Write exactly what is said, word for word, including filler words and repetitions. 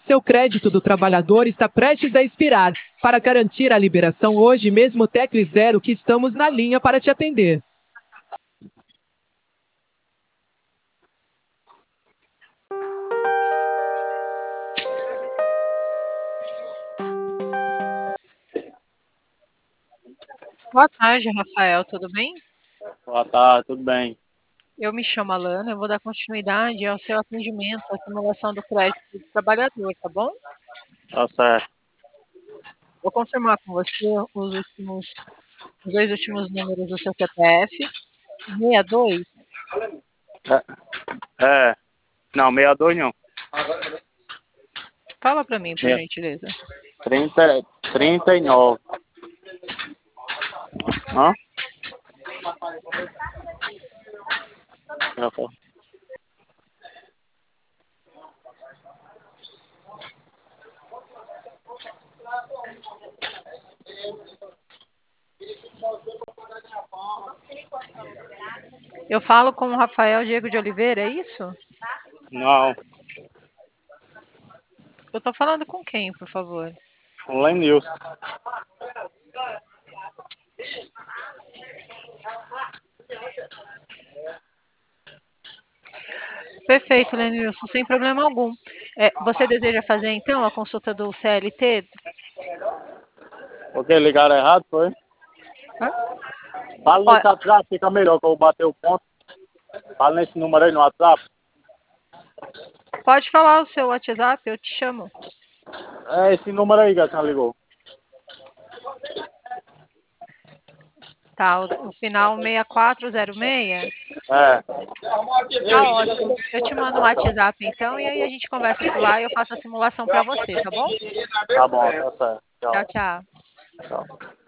Seu crédito do trabalhador está prestes a expirar. Para garantir a liberação hoje mesmo, tecle zero que estamos na linha para te atender. Boa tarde, Rafael, tudo bem? Boa tarde, tudo bem? Eu me chamo Alana, eu vou dar continuidade ao seu atendimento, à simulação do crédito do trabalhador, tá bom? Tá certo. Vou confirmar com você os últimos, os dois últimos números do seu C P F. sessenta e dois? É, é. Não, sessenta e dois não. Fala para mim, por É. gentileza. trinta, trinta e nove. Hã? Já foi. Eu falo com o Rafael Diego de Oliveira, é isso? Não, Eu tô falando com quem, por favor? o Lenilson. Perfeito, Lenilson, sem problema algum. É, você deseja fazer, então, a consulta do C L T? Porque ligaram errado, foi? Hã? Fala Ó, nesse WhatsApp, fica melhor que eu vou bater o ponto. Fala nesse número aí no WhatsApp. pode falar o seu WhatsApp, eu te chamo. É esse número aí que a senhora ligou. Tá, o, o final seis quatro zero seis? É. Tá ótimo. Eu te mando um WhatsApp então, e aí a gente conversa por lá e eu faço a simulação para você, tá bom? Tá bom, tá certo. Tchau, Tchau. tchau. Tchau.